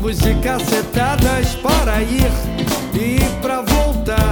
ônibus e cacetadas para ir e pra voltar.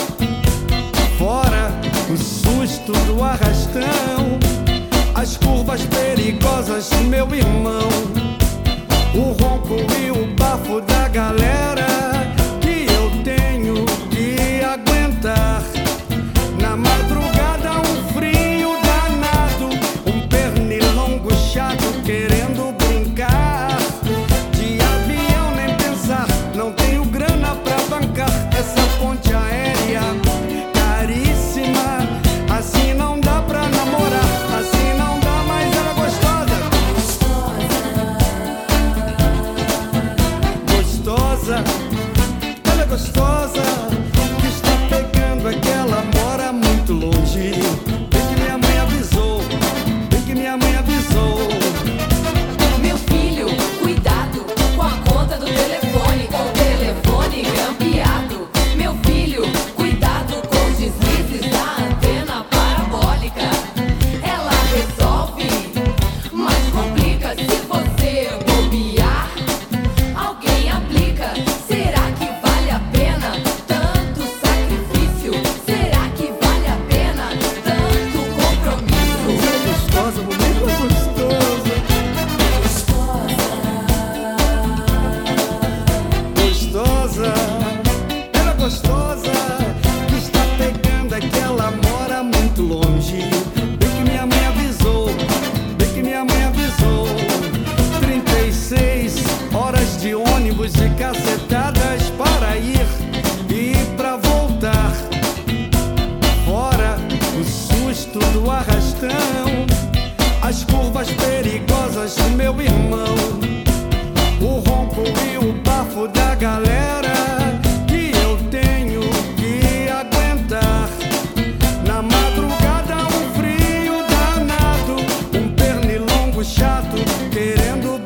Fora o susto do arrastão, as curvas perigosas, meu irmão, o ronco e o bafo da galera que eu tenho que aguentar. Na madrugada um frio danado, um pernilongo chato querendo brincar. De avião nem pensar, não tenho grana pra bancar essa ponte aérea caríssima. Assim não dá pra namorar, assim não dá, mas ela é gostosa. Gostosa, ela é gostosa, que está pegando aquela mora muito longe. Bem que minha mãe avisou, bem que minha mãe avisou. Meu filho, cuidado com a conta do telefone, com o telefone grampeado. Meu filho, cuidado com os deslizes da antena parabólica. Ela resolve, mas complica se você bobear. Alguém aplica, será que vale a pena tanto sacrifício? Será que vale a pena tanto compromisso? Ela é gostosa, mamãe, ela é gostosa. Gostosa, ela é gostosa, que está pegando aquela mora muito longe. Bem que minha mãe avisou, bem que minha mãe avisou. 36 horas de ônibus e cacetadas para ir e pra voltar. Fora o susto do arrastão, as curvas perigosas, meu irmão, o ronco e o bafo da galera que eu tenho que aguentar. Na madrugada um frio danado, um pernilongo chato querendo